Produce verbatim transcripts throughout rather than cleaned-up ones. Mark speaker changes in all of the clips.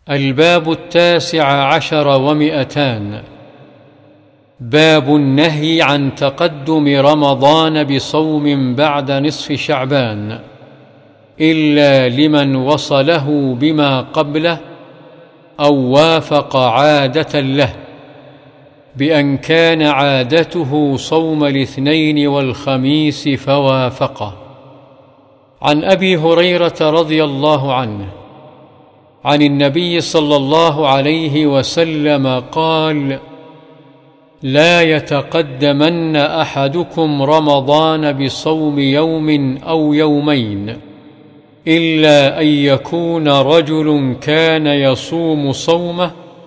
Speaker 1: الباب التاسع عشر ومئتان. باب النهي عن تقدم رمضان بصوم بعد نصف شعبان إلا لمن وصله بما قبله أو وافق عادة له، بأن كان عادته صوم الاثنين والخميس فوافقه. عن أبي هريرة رضي الله عنه عن النبي صلى الله عليه وسلم قال: لا يتقدمن أحدكم رمضان بصوم يوم أو يومين إلا أن يكون رجل كان يصوم صومه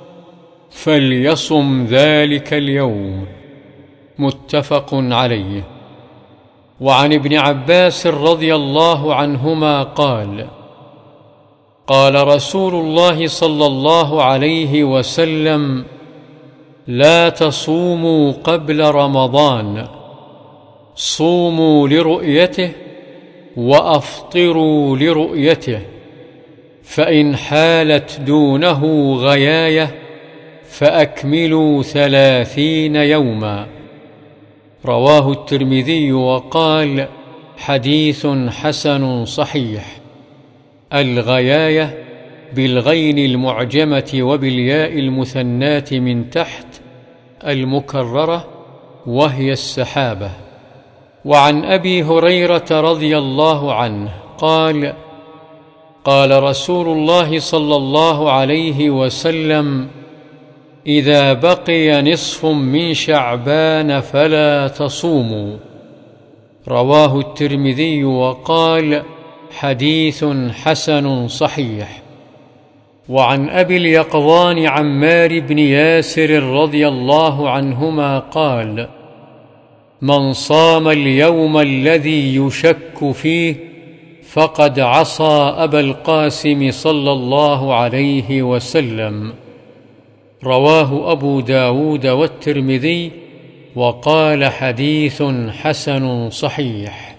Speaker 1: فليصم ذلك اليوم. متفق عليه. وعن ابن عباس رضي الله عنهما قال: قال رسول الله صلى الله عليه وسلم: لا تصوموا قبل رمضان، صوموا لرؤيته وأفطروا لرؤيته، فإن حالت دونه غياية فأكملوا ثلاثين يوما. رواه الترمذي وقال: حديث حسن صحيح. الغياية بالغين المعجمة وبالياء المثناة من تحت المكررة، وهي السحابة. وعن أبي هريرة رضي الله عنه قال: قال رسول الله صلى الله عليه وسلم: إذا بقي نصف من شعبان فلا تصوموا. رواه الترمذي وقال: حديث حسن صحيح. وعن أبي اليقظان عمار بن ياسر رضي الله عنهما قال: من صام اليوم الذي يشك فيه فقد عصى أبا القاسم صلى الله عليه وسلم. رواه أبو داود والترمذي وقال: حديث حسن صحيح.